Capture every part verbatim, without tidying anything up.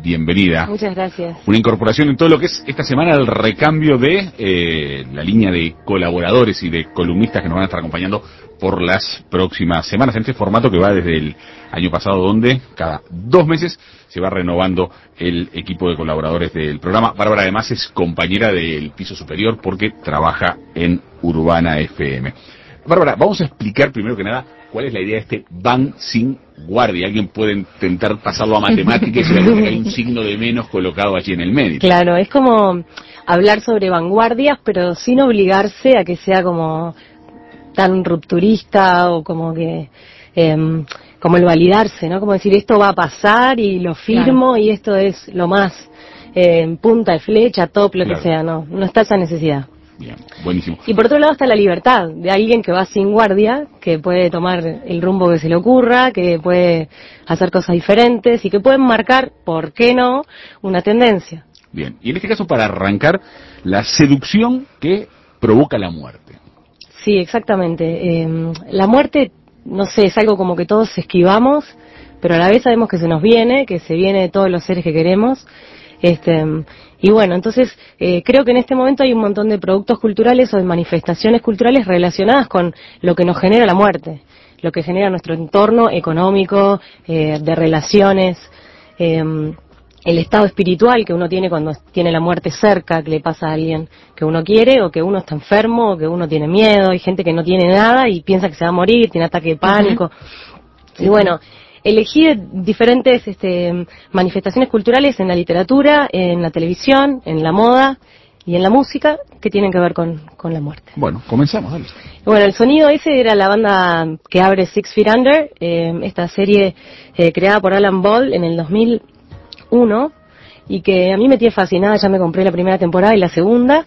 bienvenida. Muchas gracias. Una incorporación en todo lo que es esta semana el recambio de eh, la línea de colaboradores y de columnistas que nos van a estar acompañando por las próximas semanas en este formato que va desde el año pasado, donde cada dos meses se va renovando el equipo de colaboradores del programa. Bárbara además es compañera del piso superior porque trabaja en Urbana F M. Bárbara, vamos a explicar primero que nada cuál es la idea de este van sin guardia. Alguien puede intentar pasarlo a matemáticas y ver que hay un signo de menos colocado allí en el medio. Claro, es como hablar sobre vanguardias, pero sin obligarse a que sea como tan rupturista o como que eh, como el validarse, ¿no? Como decir, esto va a pasar y lo firmo, claro, y esto es lo más eh, punta de flecha, top, lo, claro, que sea. No, no está esa necesidad. Bien, buenísimo. Y por otro lado está la libertad de alguien que va sin guardia, que puede tomar el rumbo que se le ocurra, que puede hacer cosas diferentes y que pueden marcar, ¿por qué no?, una tendencia. Bien, y en este caso para arrancar, la seducción que provoca la muerte. Sí, exactamente. Eh, la muerte, no sé, es algo como que todos esquivamos, pero a la vez sabemos que se nos viene, que se viene de todos los seres que queremos. Este, y bueno, entonces eh, creo que en este momento hay un montón de productos culturales o de manifestaciones culturales relacionadas con lo que nos genera la muerte, lo que genera nuestro entorno económico, eh, de relaciones, eh, el estado espiritual que uno tiene cuando tiene la muerte cerca, que le pasa a alguien que uno quiere, o que uno está enfermo, o que uno tiene miedo. Hay gente que no tiene nada y piensa que se va a morir, tiene ataque de pánico. Uh-huh. Y bueno, elegí diferentes este, manifestaciones culturales en la literatura, en la televisión, en la moda y en la música que tienen que ver con, con la muerte. Bueno, comenzamos, dale. Bueno, el sonido ese era la banda que abre Six Feet Under, eh, esta serie eh, creada por Alan Ball en el dos mil uno, y que a mí me tiene fascinada. Ya me compré la primera temporada y la segunda,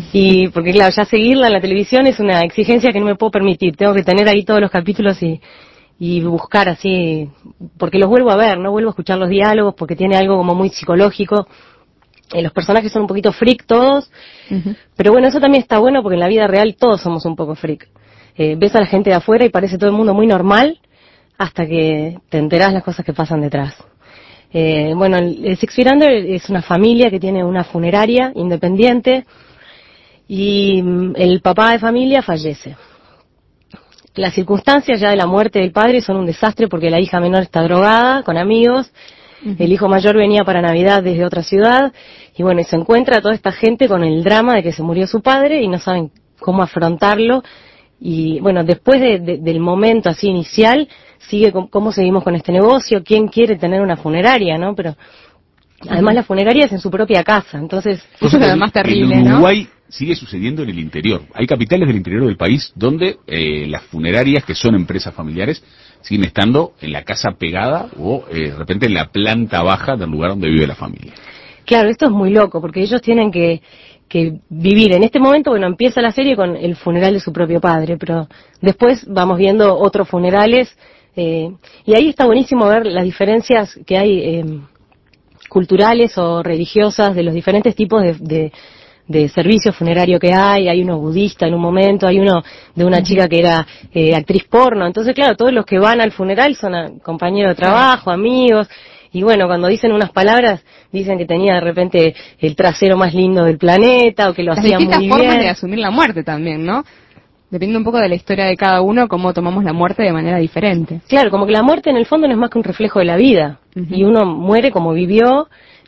y porque claro, ya seguirla en la televisión es una exigencia que no me puedo permitir. Tengo que tener ahí todos los capítulos y y buscar así, porque los vuelvo a ver, no vuelvo a escuchar los diálogos, porque tiene algo como muy psicológico. Eh, los personajes son un poquito freak todos, uh-huh, pero bueno, eso también está bueno porque en la vida real todos somos un poco freak. Eh, ves a la gente de afuera y parece todo el mundo muy normal, hasta que te enterás las cosas que pasan detrás. Eh, bueno, el, el Six Feet Under es una familia que tiene una funeraria independiente, y mm, el papá de familia fallece. Las circunstancias ya de la muerte del padre son un desastre porque la hija menor está drogada con amigos, uh-huh, el hijo mayor venía para Navidad desde otra ciudad, y bueno, y se encuentra toda esta gente con el drama de que se murió su padre y no saben cómo afrontarlo. Y bueno, después de, de, del momento así inicial, sigue con, cómo seguimos con este negocio, quién quiere tener una funeraria, ¿no? Pero además, uh-huh, la funeraria es en su propia casa, entonces eso es además terrible, en Uruguay, ¿no? Sigue sucediendo en el interior. Hay capitales del interior del país donde eh, las funerarias, que son empresas familiares, siguen estando en la casa pegada o eh, de repente en la planta baja del lugar donde vive la familia. Claro, esto es muy loco porque ellos tienen que, que vivir. En este momento, bueno, empieza la serie con el funeral de su propio padre, pero después vamos viendo otros funerales, eh, y ahí está buenísimo ver las diferencias que hay eh, culturales o religiosas de los diferentes tipos de, de de servicio funerario que hay. Hay uno budista en un momento, hay uno de una chica que era eh, actriz porno. Entonces, claro, todos los que van al funeral son a, compañeros de trabajo, amigos, y bueno, cuando dicen unas palabras, dicen que tenía de repente el trasero más lindo del planeta, o que lo hacía muy bien. Las distintas formas de asumir la muerte también, ¿no? Depende un poco de la historia de cada uno, cómo tomamos la muerte de manera diferente. Claro, como que la muerte en el fondo no es más que un reflejo de la vida, uh-huh, y uno muere como vivió.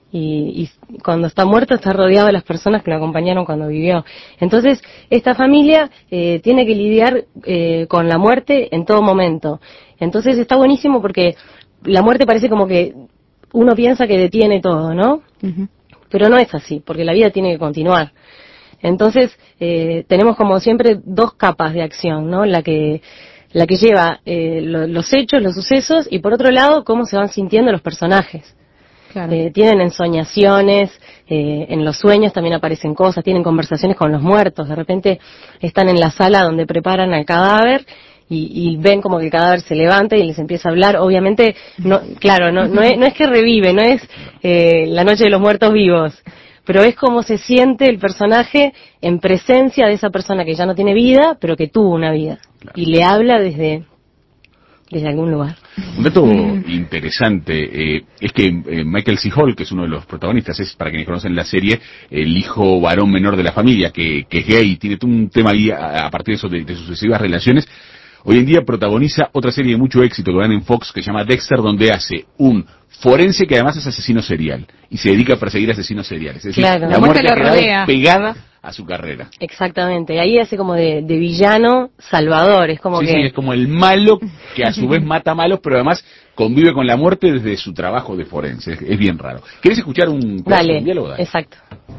Y, y cuando está muerto está rodeado de las personas que lo acompañaron cuando vivió. Entonces, esta familia eh, tiene que lidiar eh, con la muerte en todo momento. Entonces está buenísimo porque la muerte parece como que uno piensa que detiene todo, ¿no? Uh-huh. Pero no es así, porque la vida tiene que continuar. Entonces, eh, tenemos como siempre dos capas de acción, ¿no? La que la que lleva eh, lo, los hechos, los sucesos, y por otro lado, cómo se van sintiendo los personajes. Claro. Eh, tienen ensoñaciones, eh, en los sueños también aparecen cosas, tienen conversaciones con los muertos. De repente están en la sala donde preparan al cadáver y, y ven como que el cadáver se levanta y les empieza a hablar. Obviamente, no, claro, no, no, es, no es que revive, no es eh, la noche de los muertos vivos, pero es como se siente el personaje en presencia de esa persona que ya no tiene vida, pero que tuvo una vida. Claro. Y le habla desde, desde algún lugar. Un dato interesante eh, es que eh, Michael C. Hall, que es uno de los protagonistas, es, para quienes conocen la serie, el hijo varón menor de la familia, que, que es gay y tiene todo un tema ahí a, a partir de eso, de, de sucesivas relaciones. Hoy en día protagoniza otra serie de mucho éxito que van en Fox, que se llama Dexter, donde hace un forense que además es asesino serial y se dedica a perseguir asesinos seriales. Es decir, Claro. la muerte La ha muerte lo quedado rodea. pegada a su carrera. Exactamente, ahí hace como de, de villano salvador, es como Sí, que... sí, es como el malo que a su vez mata malos, pero además convive con la muerte desde su trabajo de forense. Es, es bien raro. ¿Querés escuchar un, Dale, un diálogo? Dale. exacto.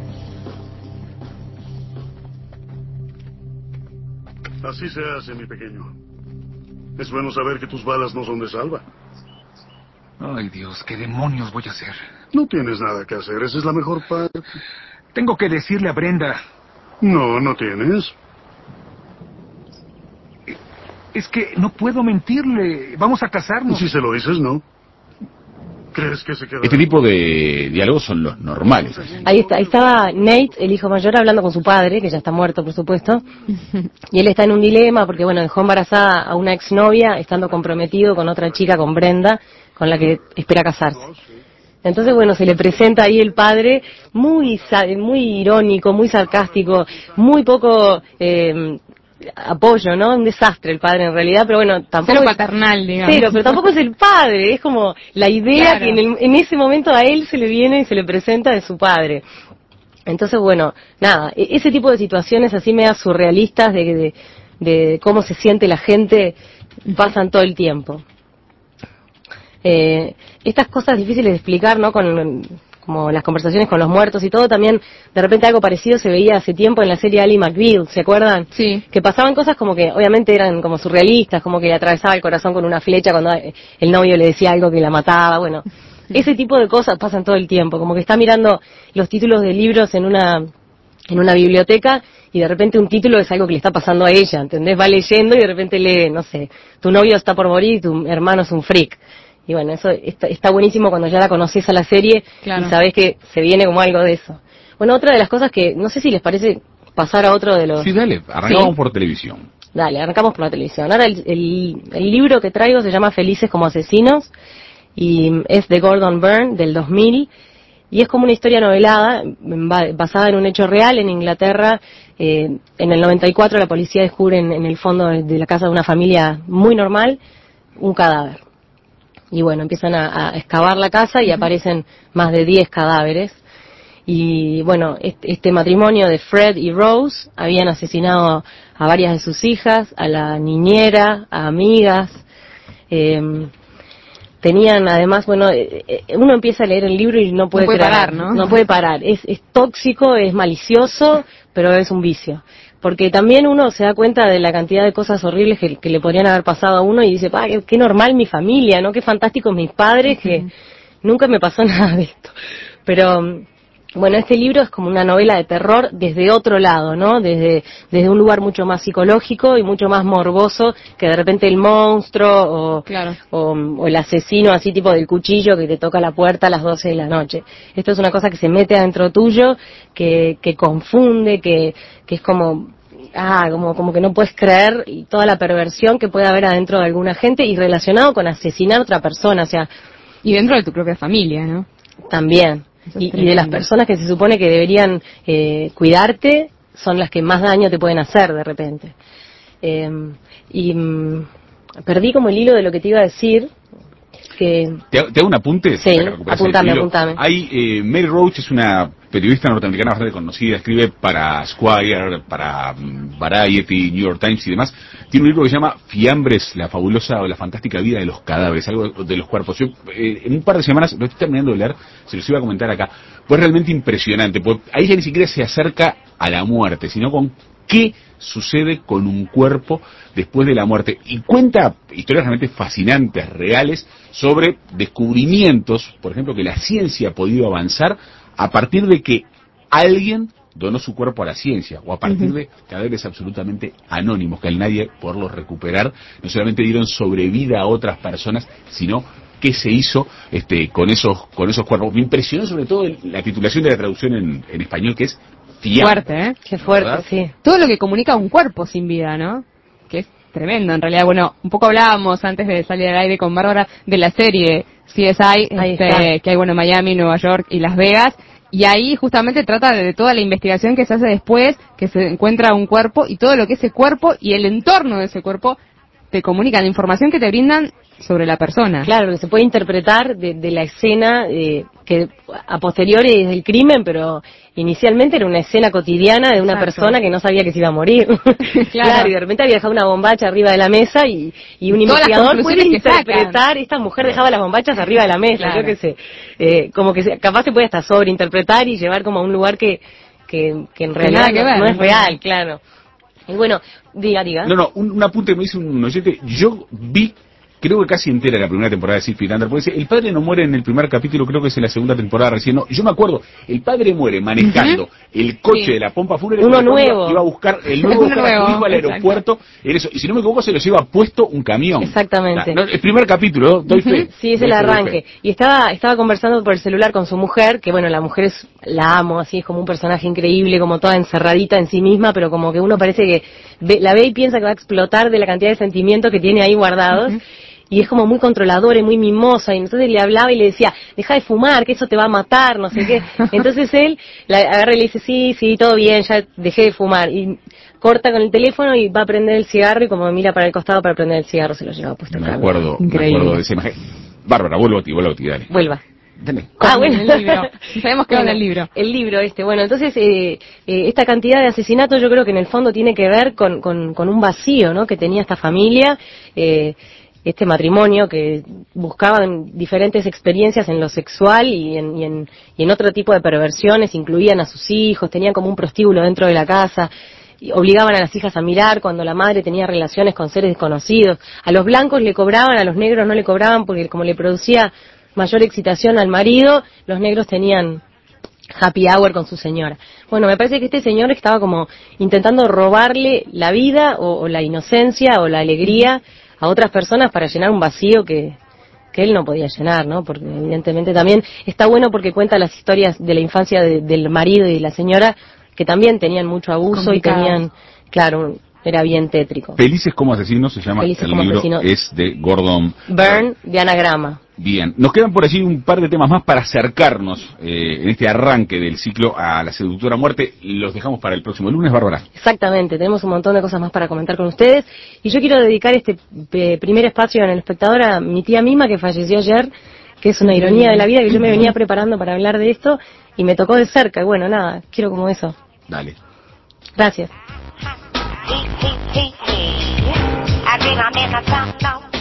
Así se hace, mi pequeño. Es bueno saber que tus balas no son de salva. Ay, Dios, ¿qué demonios voy a hacer? No tienes nada que hacer, esa es la mejor parte. Tengo que decirle a Brenda. No, no tienes. Es que no puedo mentirle. Vamos a casarnos. Si se lo dices, no. ¿Crees que se queda? Este tipo de diálogos son los normales. Ahí está, ahí estaba Nate, el hijo mayor, hablando con su padre, que ya está muerto, por supuesto, y él está en un dilema porque, bueno, dejó embarazada a una exnovia, estando comprometido con otra chica, con Brenda, con la que espera casarse. Entonces, bueno, se le presenta ahí el padre muy sa- muy irónico, muy sarcástico, muy poco eh, apoyo, ¿no? Un desastre el padre en realidad, pero bueno, tampoco... Cero es- paternal, digamos. Cero, pero tampoco es el padre, es como la idea Claro. que en, el- en ese momento a él se le viene y se le presenta de su padre. Entonces, bueno, nada, e- ese tipo de situaciones así medio surrealistas de, de, de cómo se siente la gente pasan todo el tiempo. Eh, estas cosas difíciles de explicar, ¿no? Con, como las conversaciones con los muertos y todo, también de repente algo parecido se veía hace tiempo en la serie Ally McBeal, ¿se acuerdan? Sí. Que pasaban cosas como que obviamente eran como surrealistas, como que le atravesaba el corazón con una flecha cuando el novio le decía algo que la mataba, bueno, ese tipo de cosas pasan todo el tiempo, como que está mirando los títulos de libros en una en una biblioteca y de repente un título es algo que le está pasando a ella, ¿entendés? Va leyendo y de repente lee, no sé, tu novio está por morir y tu hermano es un freak. Y bueno, eso está, está buenísimo cuando ya la conoces a la serie Claro. y sabés que se viene como algo de eso. Bueno, otra de las cosas que, no sé si les parece pasar a otro de los... Sí, dale, arrancamos Sí. por televisión. Dale, arrancamos por la televisión. Ahora el, el, el libro que traigo se llama Felices como asesinos y es de Gordon Byrne del dos mil y es como una historia novelada ba- basada en un hecho real en Inglaterra. Eh, en el noventa y cuatro la policía descubre en, en el fondo de, de la casa de una familia muy normal un cadáver. Y bueno, empiezan a, a excavar la casa y aparecen más de diez cadáveres. Y bueno, este, este matrimonio de Fred y Rose habían asesinado a varias de sus hijas, a la niñera, a amigas. Eh, tenían además, bueno, eh, eh, uno empieza a leer el libro y no puede, No puede creer, parar, ¿no? No puede parar. Es, es tóxico, es malicioso, pero es un vicio. Porque también uno se da cuenta de la cantidad de cosas horribles que, que le podrían haber pasado a uno y dice, pa, qué, qué normal mi familia, ¿no? Qué fantásticos mis padres, que nunca me pasó nada de esto. Pero, bueno, este libro es como una novela de terror desde otro lado, ¿no? Desde, desde un lugar mucho más psicológico y mucho más morboso que de repente el monstruo o, Claro. o, o el asesino así tipo del cuchillo que te toca la puerta a las doce de la noche. Esto es una cosa que se mete adentro tuyo, que, que confunde, que, que es como... Ah, como, como que no puedes creer y toda la perversión que puede haber adentro de alguna gente y relacionado con asesinar a otra persona, o sea, Y dentro de tu propia familia, ¿no? también. Eso es Y, y de las tremendo. personas que se supone que deberían eh, cuidarte, son las que más daño te pueden hacer de repente. Eh, y mm, perdí como el hilo de lo que te iba a decir, que... ¿Te, ha- te hago un apunte? Sí, Para que recuperes el apuntame, hilo. apuntame. Hay, eh, Mary Roach es una periodista norteamericana bastante conocida, escribe para Esquire, para mm, Variety, New York Times y demás. Tiene un libro que se llama Fiambres, la fabulosa o la fantástica vida de los cadáveres, algo de los cuerpos. Yo, eh, en un par de semanas, lo estoy terminando de leer, se los iba a comentar acá, pues realmente impresionante, pues ahí ya ni siquiera se acerca a la muerte, sino con qué sucede con un cuerpo después de la muerte. Y cuenta historias realmente fascinantes, reales, sobre descubrimientos, por ejemplo, que la ciencia ha podido avanzar a partir de que alguien donó su cuerpo a la ciencia, o a partir Ujú. de cadáveres absolutamente anónimos, que al nadie poderlos recuperar, no solamente dieron sobrevida a otras personas, sino qué se hizo este, con esos con esos cuerpos. Me impresionó sobre todo el- la titulación de la traducción en, en español, que es fiambre. Fuerte, ¿eh? Qué fuerte, ¿Verdad? sí. Todo lo que comunica un cuerpo sin vida, ¿no? Que es tremendo, en realidad. Bueno, un poco hablábamos antes de salir al aire con Bárbara de la serie C S I, este, que hay, bueno, Miami, Nueva York y Las Vegas. Y ahí justamente trata de, de toda la investigación que se hace después, que se encuentra un cuerpo y todo lo que ese cuerpo y el entorno de ese cuerpo te comunican, información que te brindan sobre la persona. Claro, que se puede interpretar de, de la escena eh, que a posteriori es del crimen, pero inicialmente era una escena cotidiana de una Exacto. persona que no sabía que se iba a morir. Claro. Claro, y de repente había dejado una bombacha arriba de la mesa y, y un Todas investigador puede interpretar, sacan. esta mujer dejaba las bombachas arriba de la mesa, Claro. yo qué sé, eh, como que se, capaz se puede hasta sobreinterpretar y llevar como a un lugar que, que, que en realidad que no, ver, no es ¿no? real, claro. Y bueno, diga, diga. No, no, un, un apunte que me dice un oyente. Yo vi, creo que casi entera la primera temporada de Six Feet Under, porque el padre no muere en el primer capítulo, creo que es en la segunda temporada recién. No, yo me acuerdo, el padre muere manejando uh-huh. el coche sí. de la pompa fúnebre. Uno nuevo. Iba a buscar el nuevo, Uno buscar nuevo, a su hijo al aeropuerto. En eso. Y si no me equivoco, se lo lleva puesto un camión. Exactamente. La, no, el primer capítulo, doy uh-huh. fe. Sí, es doy el fe, arranque. Y estaba estaba conversando por el celular con su mujer, que bueno, la mujer es, la amo, así es como un personaje increíble, como toda encerradita en sí misma, pero como que uno parece que ve, la ve y piensa que va a explotar de la cantidad de sentimientos que tiene ahí guardados. Uh-huh. Y es como muy controladora y muy mimosa, y entonces le hablaba y le decía, deja de fumar, que eso te va a matar, no sé qué. Entonces él la agarra y le dice, sí, sí, todo bien, ya dejé de fumar. Y corta con el teléfono y va a prender el cigarro, y como mira para el costado para prender el cigarro, se lo lleva puesto. Me acuerdo, me acuerdo de esa imagen. Bárbara, vuelvo a ti, vuelvo a ti, dale. Vuelva. Dale. Ah, bueno, el libro. Sabemos que va en el libro. El libro este. Bueno, entonces, eh, eh, esta cantidad de asesinatos yo creo que en el fondo tiene que ver con, con, con un vacío, ¿no?, que tenía esta familia, eh, este matrimonio, que buscaban diferentes experiencias en lo sexual y en, y en, y en otro tipo de perversiones, incluían a sus hijos, tenían como un prostíbulo dentro de la casa, y obligaban a las hijas a mirar cuando la madre tenía relaciones con seres desconocidos. A los blancos le cobraban, a los negros no le cobraban, porque como le producía mayor excitación al marido, los negros tenían happy hour con su señora. Bueno, me parece que este señor estaba como intentando robarle la vida o, o la inocencia o la alegría a otras personas para llenar un vacío que, que él no podía llenar, ¿no? Porque evidentemente también está bueno porque cuenta las historias de la infancia de, del marido y de la señora, que también tenían mucho abuso complicado. Y tenían, claro, era bien tétrico. Felices como asesinos se llama. Felices el como libro, asesino. Es de Gordon Byrne, de Anagrama. Bien, nos quedan por allí un par de temas más para acercarnos eh, en este arranque del ciclo a la seductora muerte. Los dejamos para el próximo lunes, Bárbara. Exactamente, tenemos un montón de cosas más para comentar con ustedes. Y yo quiero dedicar este eh, primer espacio en El Espectador a mi tía Mima, que falleció ayer, que es una ironía de la vida, que yo me venía preparando para hablar de esto y me tocó de cerca. Y bueno, nada, quiero como eso. Dale. Gracias.